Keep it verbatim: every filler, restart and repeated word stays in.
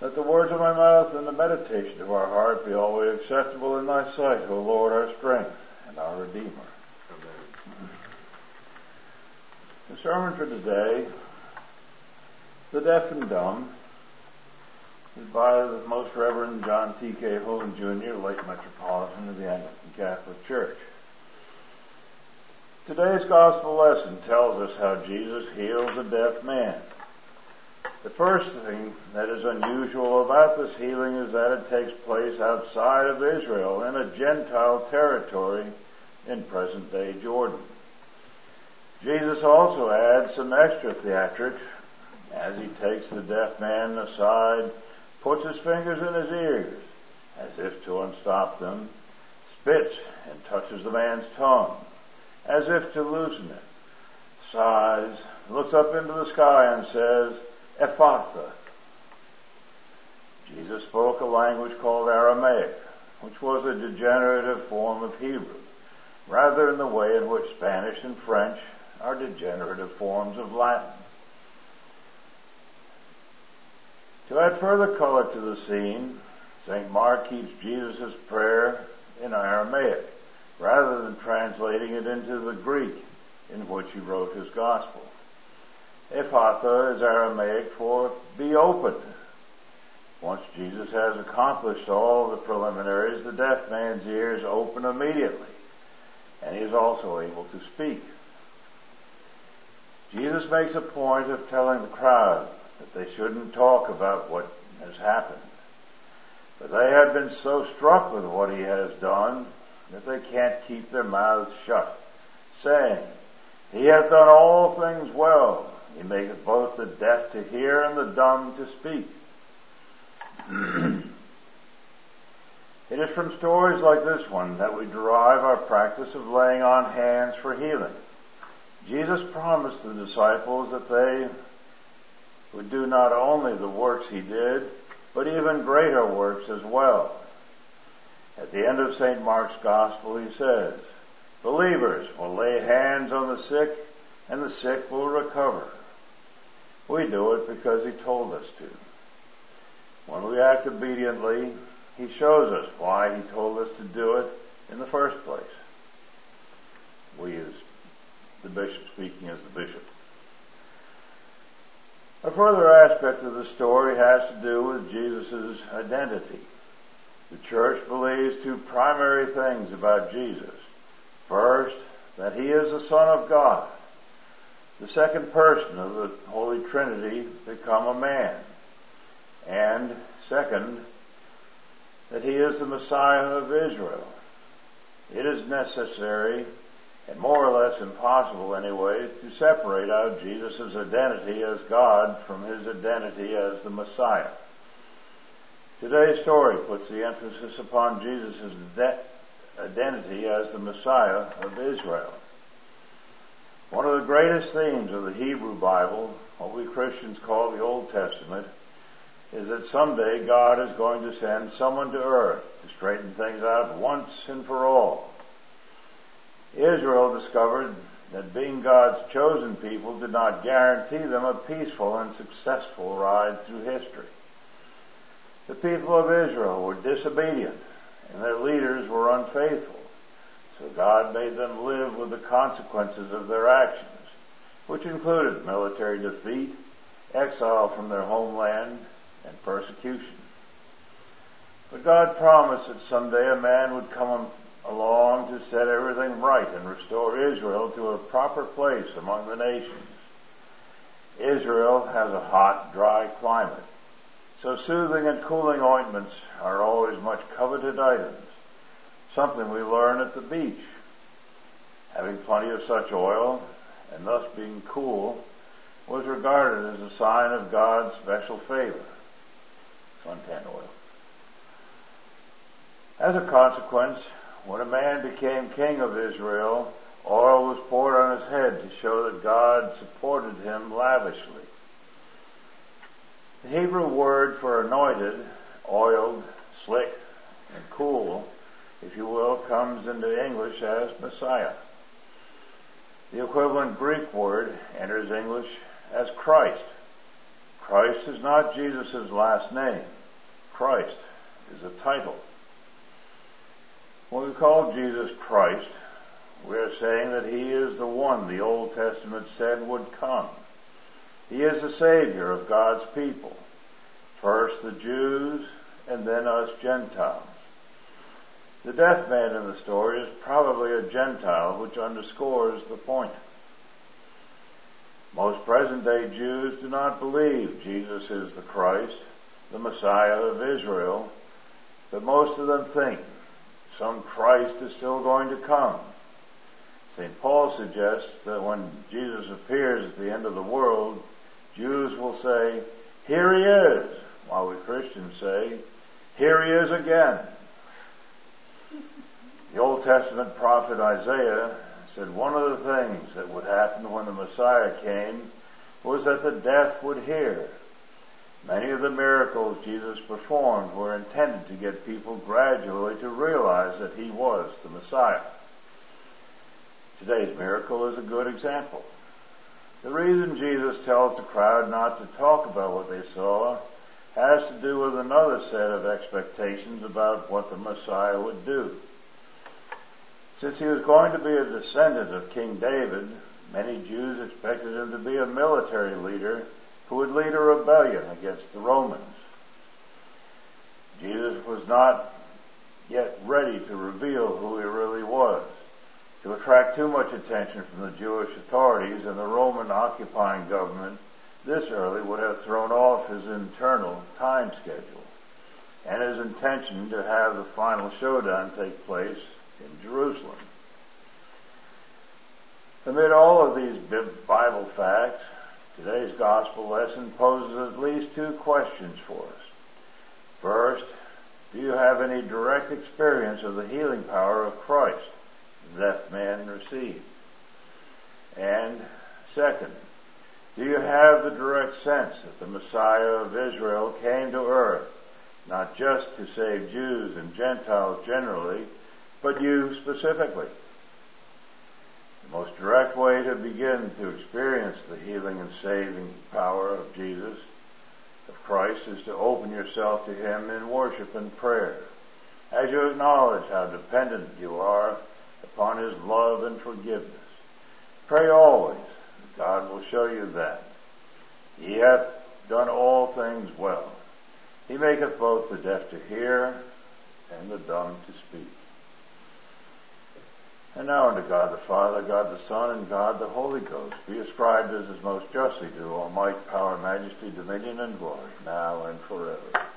Let the words of my mouth and the meditation of our heart be always acceptable in thy sight, O Lord, our strength and our Redeemer. Amen. The sermon for today, The Deaf and Dumb, is by the Most Reverend John T K Hoon, Junior, late Metropolitan of the Anglican Catholic Church. Today's gospel lesson tells us how Jesus heals a deaf man. The first thing that is unusual about this healing is that it takes place outside of Israel in a Gentile territory in present-day Jordan. Jesus also adds some extra theatrics as he takes the deaf man aside, puts his fingers in his ears as if to unstop them, spits and touches the man's tongue as if to loosen it, sighs, looks up into the sky and says, Ephphatha. Jesus spoke a language called Aramaic, which was a degenerative form of Hebrew, rather in the way in which Spanish and French are degenerative forms of Latin. To add further color to the scene, Saint Mark keeps Jesus' prayer in Aramaic, rather than translating it into the Greek in which he wrote his gospel. Ephphatha is Aramaic for be opened. Once Jesus has accomplished all the preliminaries, the deaf man's ears open immediately, and he is also able to speak. Jesus makes a point of telling the crowd that they shouldn't talk about what has happened, but they have been so struck with what he has done that they can't keep their mouths shut, saying, He hath done all things well. He maketh both the deaf to hear and the dumb to speak. It is from stories like this one that we derive our practice of laying on hands for healing. Jesus promised the disciples that they would do not only the works he did, but even greater works as well. At the end of Saint Mark's Gospel, he says, Believers will lay hands on the sick, and the sick will recover. We do it because he told us to. When we act obediently, he shows us why he told us to do it in the first place. We as the bishop speaking as the bishop. A further aspect of the story has to do with Jesus' identity. The church believes two primary things about Jesus. First, that he is the Son of God, the second person of the Holy Trinity become a man. And second, that he is the Messiah of Israel. It is necessary, and more or less impossible anyway, to separate out Jesus' identity as God from his identity as the Messiah. Today's story puts the emphasis upon Jesus' de- identity as the Messiah of Israel. One of the greatest themes of the Hebrew Bible, what we Christians call the Old Testament, is that someday God is going to send someone to earth to straighten things out once and for all. Israel discovered that being God's chosen people did not guarantee them a peaceful and successful ride through history. The people of Israel were disobedient, and their leaders were unfaithful. So God made them live with the consequences of their actions, which included military defeat, exile from their homeland, and persecution. But God promised that someday a man would come along to set everything right and restore Israel to a proper place among the nations. Israel has a hot, dry climate, so soothing and cooling ointments are always much coveted items, something we learn at the beach. Having plenty of such oil, and thus being cool, was regarded as a sign of God's special favor. Suntan oil. As a consequence, when a man became king of Israel, oil was poured on his head to show that God supported him lavishly. The Hebrew word for anointed, oiled, slick, and cool, if you will, comes into English as Messiah. The equivalent Greek word enters English as Christ. Christ is not Jesus' last name. Christ is a title. When we call Jesus Christ, we are saying that he is the one the Old Testament said would come. He is the Savior of God's people, first the Jews and then us Gentiles. The deaf man in the story is probably a Gentile, which underscores the point. Most present-day Jews do not believe Jesus is the Christ, the Messiah of Israel, but most of them think some Christ is still going to come. Saint Paul suggests that when Jesus appears at the end of the world, Jews will say, "Here he is," while we Christians say, "Here he is again." The Old Testament prophet Isaiah said one of the things that would happen when the Messiah came was that the deaf would hear. Many of the miracles Jesus performed were intended to get people gradually to realize that he was the Messiah. Today's miracle is a good example. The reason Jesus tells the crowd not to talk about what they saw has to do with another set of expectations about what the Messiah would do. Since he was going to be a descendant of King David, many Jews expected him to be a military leader who would lead a rebellion against the Romans. Jesus was not yet ready to reveal who he really was. To attract too much attention from the Jewish authorities and the Roman occupying government this early would have thrown off his internal time schedule and his intention to have the final showdown take place in Jerusalem. Amid all of these Bible facts, today's gospel lesson poses at least two questions for us. First, do you have any direct experience of the healing power of Christ the deaf man received? And second, do you have the direct sense that the Messiah of Israel came to earth, not just to save Jews and Gentiles generally, but you specifically? The most direct way to begin to experience the healing and saving power of Jesus, of Christ, is to open yourself to him in worship and prayer, as you acknowledge how dependent you are upon his love and forgiveness. Pray always, and God will show you that. He hath done all things well. He maketh both the deaf to hear and the dumb to speak. And now unto God the Father, God the Son, and God the Holy Ghost be ascribed as is most justly due all might, power, majesty, dominion, and glory, now and forever.